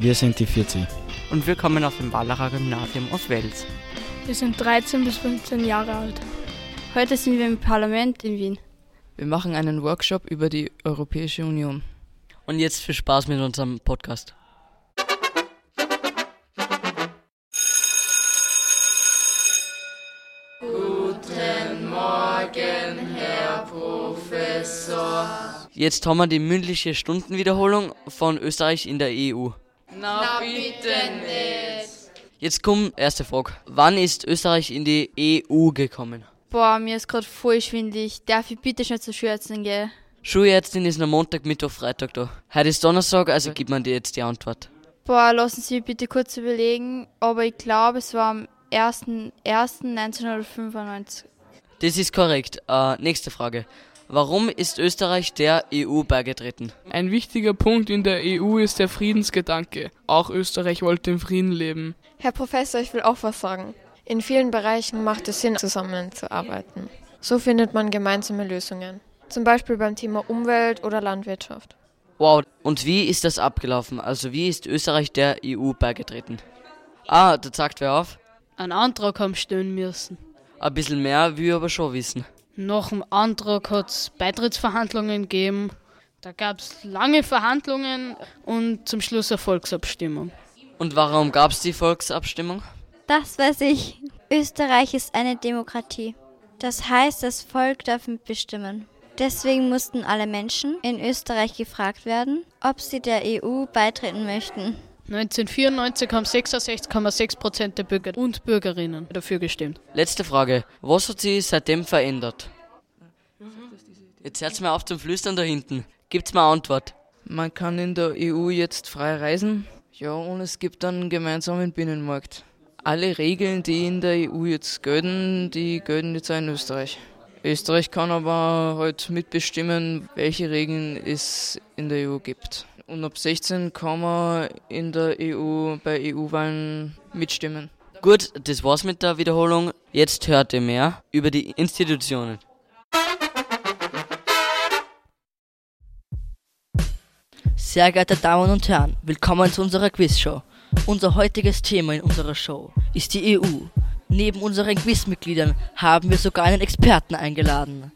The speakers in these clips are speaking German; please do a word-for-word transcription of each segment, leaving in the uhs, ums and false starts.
Wir sind die vierzig. Und wir kommen aus dem Wallacher Gymnasium aus Wels. Wir sind dreizehn bis fünfzehn Jahre alt. Heute sind wir im Parlament in Wien. Wir machen einen Workshop über die Europäische Union. Und jetzt viel Spaß mit unserem Podcast. Guten Morgen, Herr Professor. Jetzt haben wir die mündliche Stundenwiederholung von Österreich in der E U. Na bitte nicht. Jetzt kommt erste Frage. Wann ist Österreich in die E U gekommen? Boah, mir ist gerade voll schwindelig. Darf ich bitte schnell zur Schulärztin gehen? Schulärztin ist am Montag, Mittwoch, Freitag da. Heute ist Donnerstag, also gibt man dir jetzt die Antwort. Boah, lassen Sie mich bitte kurz überlegen, aber ich glaube, es war am ersten ersten neunzehnhundertfünfundneunzig. Das ist korrekt. Äh, nächste Frage. Warum ist Österreich der E U beigetreten? Ein wichtiger Punkt in der E U ist der Friedensgedanke. Auch Österreich wollte im Frieden leben. Herr Professor, ich will auch was sagen. In vielen Bereichen macht es Sinn, zusammenzuarbeiten. So findet man gemeinsame Lösungen. Zum Beispiel beim Thema Umwelt oder Landwirtschaft. Wow, und wie ist das abgelaufen? Also wie ist Österreich der E U beigetreten? Ah, da zeigt wer auf. Einen Antrag haben stellen müssen. Ein bisschen mehr will ich aber schon wissen. Nach dem Antrag hat es Beitrittsverhandlungen gegeben. Da gab es lange Verhandlungen und zum Schluss eine Volksabstimmung. Und warum gab es die Volksabstimmung? Das weiß ich. Österreich ist eine Demokratie. Das heißt, das Volk darf mitbestimmen. Deswegen mussten alle Menschen in Österreich gefragt werden, ob sie der E U beitreten möchten. neunzehnhundertvierundneunzig haben sechsundsechzig Komma sechs Prozent der Bürger und Bürgerinnen dafür gestimmt. Letzte Frage. Was hat sich seitdem verändert? Jetzt hört's mir auf zum Flüstern da hinten. Gibt's mir eine Antwort? Man kann in der E U jetzt frei reisen. Ja, und es gibt einen gemeinsamen Binnenmarkt. Alle Regeln, die in der E U jetzt gelten, die gelten jetzt auch in Österreich. Österreich kann aber halt mitbestimmen, welche Regeln es in der E U gibt. Und ab sechzehn kann man in der E U bei E U-Wahlen mitstimmen. Gut, das war's mit der Wiederholung. Jetzt hört ihr mehr über die Institutionen. Sehr geehrte Damen und Herren, willkommen zu unserer Quizshow. Unser heutiges Thema in unserer Show ist die E U. Neben unseren Quizmitgliedern haben wir sogar einen Experten eingeladen.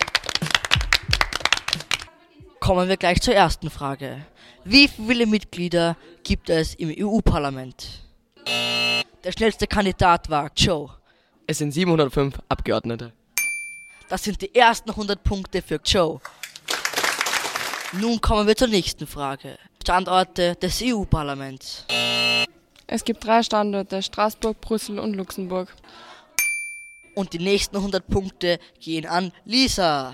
Kommen wir gleich zur ersten Frage. Wie viele Mitglieder gibt es im E U-Parlament? Der schnellste Kandidat war Joe. Es sind siebenhundertfünf Abgeordnete. Das sind die ersten hundert Punkte für Joe. Nun kommen wir zur nächsten Frage. Standorte des E U-Parlaments. Es gibt drei Standorte, Straßburg, Brüssel und Luxemburg. Und die nächsten hundert Punkte gehen an Lisa.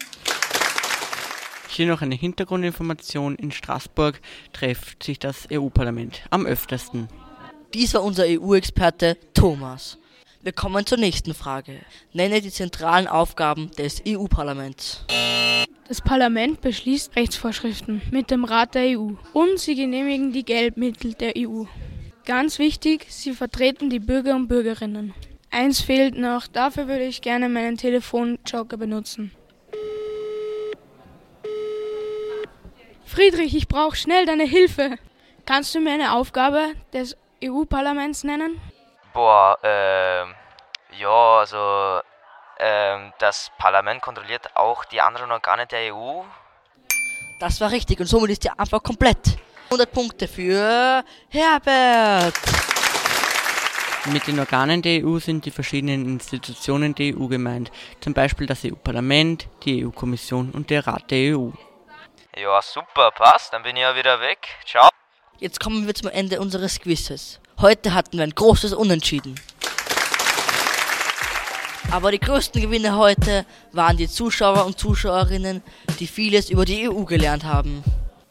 Hier noch eine Hintergrundinformation. In Straßburg trifft sich das E U-Parlament am öftesten. Dies war unser E U-Experte Thomas. Wir kommen zur nächsten Frage. Nenne die zentralen Aufgaben des E U-Parlaments. Das Parlament beschließt Rechtsvorschriften mit dem Rat der E U und sie genehmigen die Geldmittel der E U. Ganz wichtig, sie vertreten die Bürger und Bürgerinnen. Eins fehlt noch, dafür würde ich gerne meinen Telefonjoker benutzen. Friedrich, ich brauche schnell deine Hilfe. Kannst du mir eine Aufgabe des E U-Parlaments nennen? Boah, ähm, ja, also, ähm, das Parlament kontrolliert auch die anderen Organe der E U. Das war richtig und somit ist die Antwort komplett. hundert Punkte für Herbert. Mit den Organen der E U sind die verschiedenen Institutionen der E U gemeint. Zum Beispiel das E U-Parlament, die E U-Kommission und der Rat der E U. Ja, super, passt, dann bin ich ja wieder weg. Ciao. Jetzt kommen wir zum Ende unseres Quizzes. Heute hatten wir ein großes Unentschieden. Aber die größten Gewinner heute waren die Zuschauer und Zuschauerinnen, die vieles über die E U gelernt haben.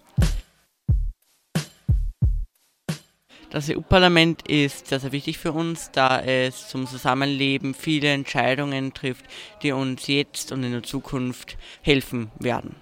Das E U-Parlament ist sehr, sehr wichtig für uns, da es zum Zusammenleben viele Entscheidungen trifft, die uns jetzt und in der Zukunft helfen werden.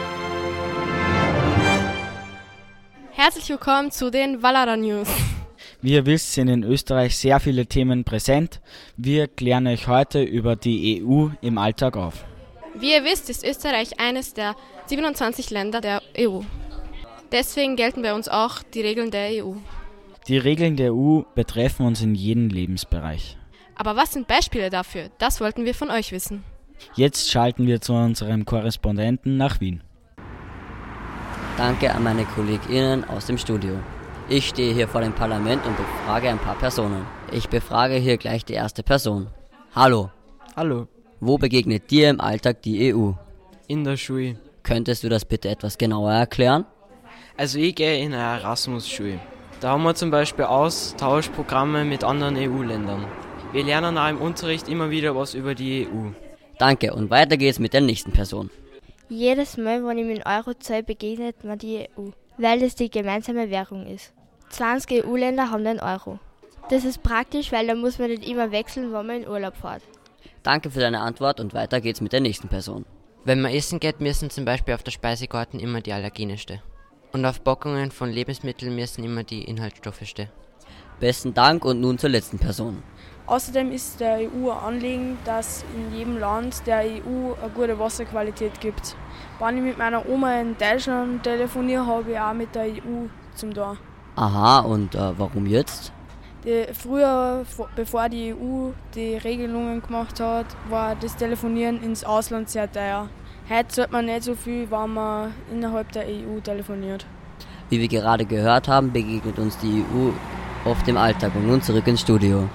Herzlich willkommen zu den Wallacher News. Wie ihr wisst, sind in Österreich sehr viele Themen präsent. Wir klären euch heute über die E U im Alltag auf. Wie ihr wisst, ist Österreich eines der siebenundzwanzig Länder der E U. Deswegen gelten bei uns auch die Regeln der E U. Die Regeln der E U betreffen uns in jedem Lebensbereich. Aber was sind Beispiele dafür? Das wollten wir von euch wissen. Jetzt schalten wir zu unserem Korrespondenten nach Wien. Danke an meine KollegInnen aus dem Studio. Ich stehe hier vor dem Parlament und befrage ein paar Personen. Ich befrage hier gleich die erste Person. Hallo. Hallo. Wo begegnet dir im Alltag die E U? In der Schule. Könntest du das bitte etwas genauer erklären? Also ich gehe in eine Erasmus-Schule. Da haben wir zum Beispiel Austauschprogramme mit anderen E U-Ländern. Wir lernen auch im Unterricht immer wieder was über die E U. Danke, und weiter geht's mit der nächsten Person. Jedes Mal, wenn ich mit dem Euro zahle, begegnet mir die E U, weil es die gemeinsame Währung ist. zwanzig E U-Länder haben den Euro. Das ist praktisch, weil da muss man nicht immer wechseln, wenn man in Urlaub fährt. Danke für deine Antwort und weiter geht's mit der nächsten Person. Wenn man essen geht, müssen zum Beispiel auf der Speisekarte immer die Allergene stehen. Und auf Packungen von Lebensmitteln müssen immer die Inhaltsstoffe stehen. Besten Dank und nun zur letzten Person. Außerdem ist der E U ein Anliegen, dass in jedem Land der E U eine gute Wasserqualität gibt. Wenn ich mit meiner Oma in Deutschland telefoniere, habe ich auch mit der E U zum tun. Aha, und äh, warum jetzt? Die, früher, bevor die E U die Regelungen gemacht hat, war das Telefonieren ins Ausland sehr teuer. Heute zahlt man nicht so viel, wenn man innerhalb der E U telefoniert. Wie wir gerade gehört haben, begegnet uns die E U oft im Alltag. Und nun zurück ins Studio.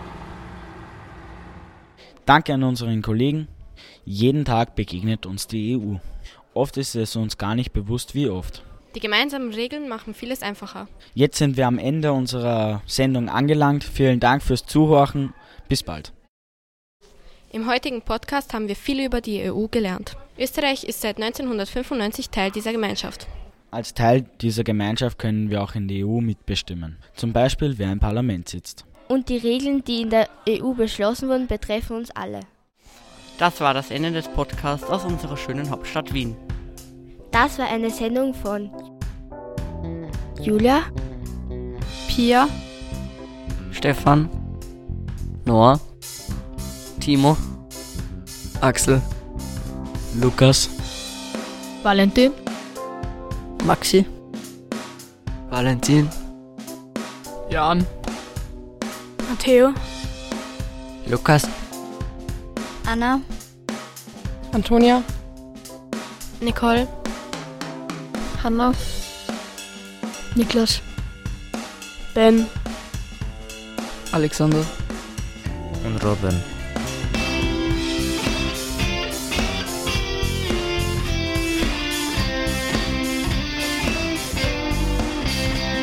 Danke an unseren Kollegen. Jeden Tag begegnet uns die E U. Oft ist es uns gar nicht bewusst, wie oft. Die gemeinsamen Regeln machen vieles einfacher. Jetzt sind wir am Ende unserer Sendung angelangt. Vielen Dank fürs Zuhören. Bis bald. Im heutigen Podcast haben wir viel über die E U gelernt. Österreich ist seit neunzehnhundertfünfundneunzig Teil dieser Gemeinschaft. Als Teil dieser Gemeinschaft können wir auch in der E U mitbestimmen. Zum Beispiel, wer im Parlament sitzt. Und die Regeln, die in der E U beschlossen wurden, betreffen uns alle. Das war das Ende des Podcasts aus unserer schönen Hauptstadt Wien. Das war eine Sendung von Julia, Pia, Stefan, Noah, Timo, Axel, Lukas, Valentin, Maxi, Valentin, Jan, Matteo, Lukas, Anna, Antonia, Nicole, Hanna, Niklas, Ben, Alexander und Robin.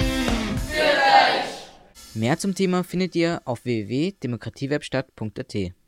Mehr zum Thema findet ihr auf w w w punkt demokratiewebstadt punkt a t.